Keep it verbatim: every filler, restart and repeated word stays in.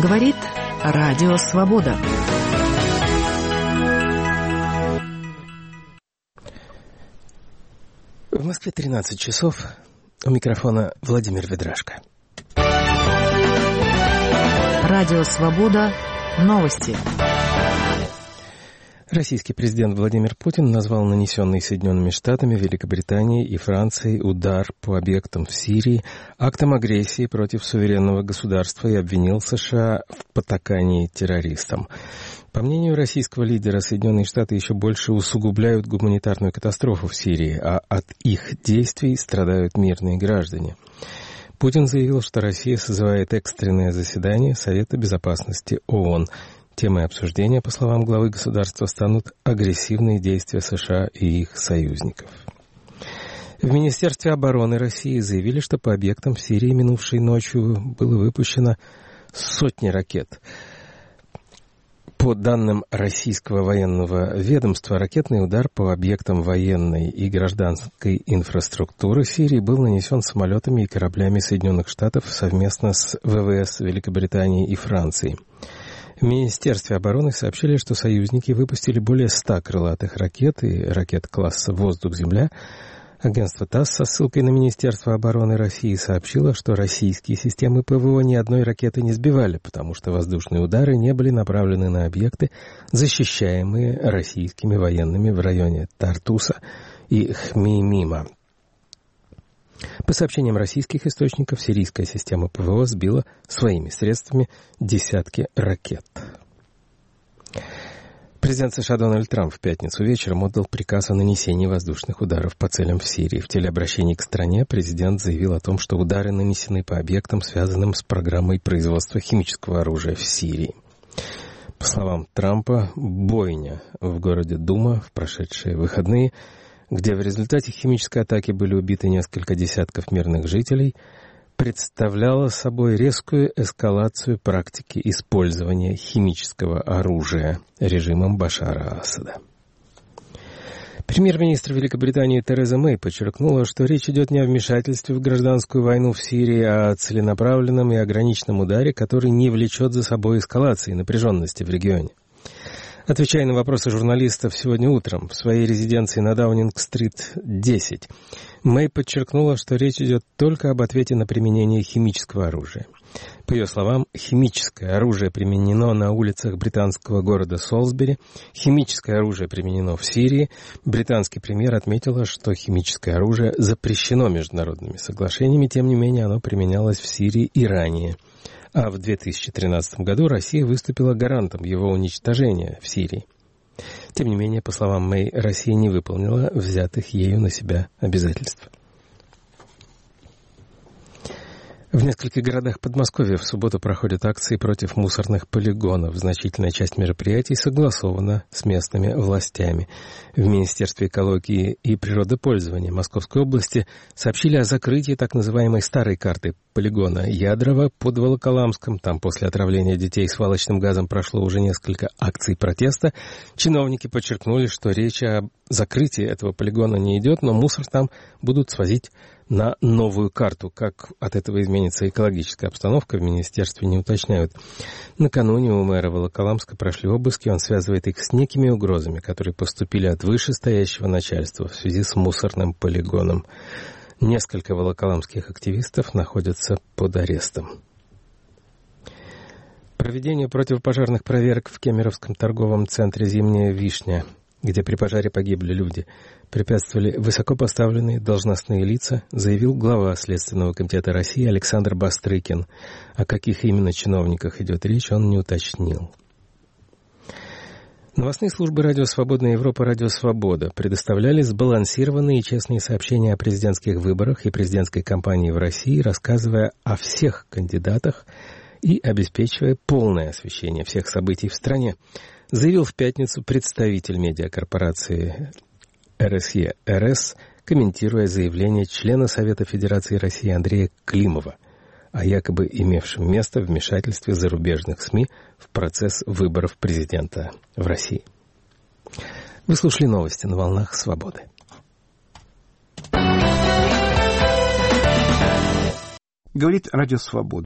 Говорит Радио Свобода. В Москве тринадцать часов. У микрофона Владимир Ведрашко. Радио Свобода. Новости. Российский президент Владимир Путин назвал нанесенный Соединенными Штатами, Великобританией и Францией удар по объектам в Сирии актом агрессии против суверенного государства и обвинил США в потакании террористам. По мнению российского лидера, Соединенные Штаты еще больше усугубляют гуманитарную катастрофу в Сирии, а от их действий страдают мирные граждане. Путин заявил, что Россия созывает экстренное заседание Совета Безопасности ООН. Темой обсуждения, по словам главы государства, станут агрессивные действия США и их союзников. В Министерстве обороны России заявили, что по объектам в Сирии минувшей ночью было выпущено сотни ракет. По данным российского военного ведомства, ракетный удар по объектам военной и гражданской инфраструктуры Сирии был нанесен самолетами и кораблями Соединенных Штатов совместно с ВВС Великобритании и Франции. В Министерстве обороны сообщили, что союзники выпустили более ста крылатых ракет и ракет класса «Воздух-Земля». Агентство ТАСС со ссылкой на Министерство обороны России сообщило, что российские системы ПВО ни одной ракеты не сбивали, потому что воздушные удары не были направлены на объекты, защищаемые российскими военными в районе Тартуса и Хмеймима. По сообщениям российских источников, сирийская система ПВО сбила своими средствами десятки ракет. Президент США Дональд Трамп в пятницу вечером отдал приказ о нанесении воздушных ударов по целям в Сирии. В телеобращении к стране президент заявил о том, что удары нанесены по объектам, связанным с программой производства химического оружия в Сирии. По словам Трампа, бойня в городе Дума в прошедшие выходные, где в результате химической атаки были убиты несколько десятков мирных жителей, представляла собой резкую эскалацию практики использования химического оружия режимом Башара Асада. Премьер-министр Великобритании Тереза Мэй подчеркнула, что речь идет не о вмешательстве в гражданскую войну в Сирии, а о целенаправленном и ограниченном ударе, который не влечет за собой эскалации напряженности в регионе. Отвечая на вопросы журналистов сегодня утром в своей резиденции на Даунинг-стрит десять, Мэй подчеркнула, что речь идет только об ответе на применение химического оружия. По ее словам, химическое оружие применено на улицах британского города Солсбери, химическое оружие применено в Сирии. Британский премьер отметила, что химическое оружие запрещено международными соглашениями, тем не менее оно применялось в Сирии и ранее. А в две тысячи тринадцатом году Россия выступила гарантом его уничтожения в Сирии. Тем не менее, по словам Мэй, Россия не выполнила взятых ею на себя обязательств. В нескольких городах Подмосковья в субботу проходят акции против мусорных полигонов. Значительная часть мероприятий согласована с местными властями. В Министерстве экологии и природопользования Московской области сообщили о закрытии так называемой старой карты полигона Ядрово под Волоколамском. Там после отравления детей свалочным газом прошло уже несколько акций протеста. Чиновники подчеркнули, что речь о закрытии этого полигона не идет, но мусор там будут свозить на новую карту. Как от этого изменится экологическая обстановка, в министерстве не уточняют. Накануне у мэра Волоколамска прошли обыски, он связывает их с некими угрозами, которые поступили от вышестоящего начальства в связи с мусорным полигоном. Несколько волоколамских активистов находятся под арестом. Проведению противопожарных проверок в Кемеровском торговом центре «Зимняя вишня», где при пожаре погибли люди, препятствовали высокопоставленные должностные лица, заявил глава Следственного комитета России Александр Бастрыкин. О каких именно чиновниках идет речь, он не уточнил. Новостные службы «Радио Свободная Европа», «Радио Свобода» предоставляли сбалансированные и честные сообщения о президентских выборах и президентской кампании в России, рассказывая о всех кандидатах и обеспечивая полное освещение всех событий в стране, заявил в пятницу представитель медиакорпорации эр эс е эр эс, комментируя заявление члена Совета Федерации России Андрея Климова о якобы имевшем место вмешательстве зарубежных СМИ в процесс выборов президента в России. Вы слушали новости на волнах «Свободы». Говорит Радио Свобода.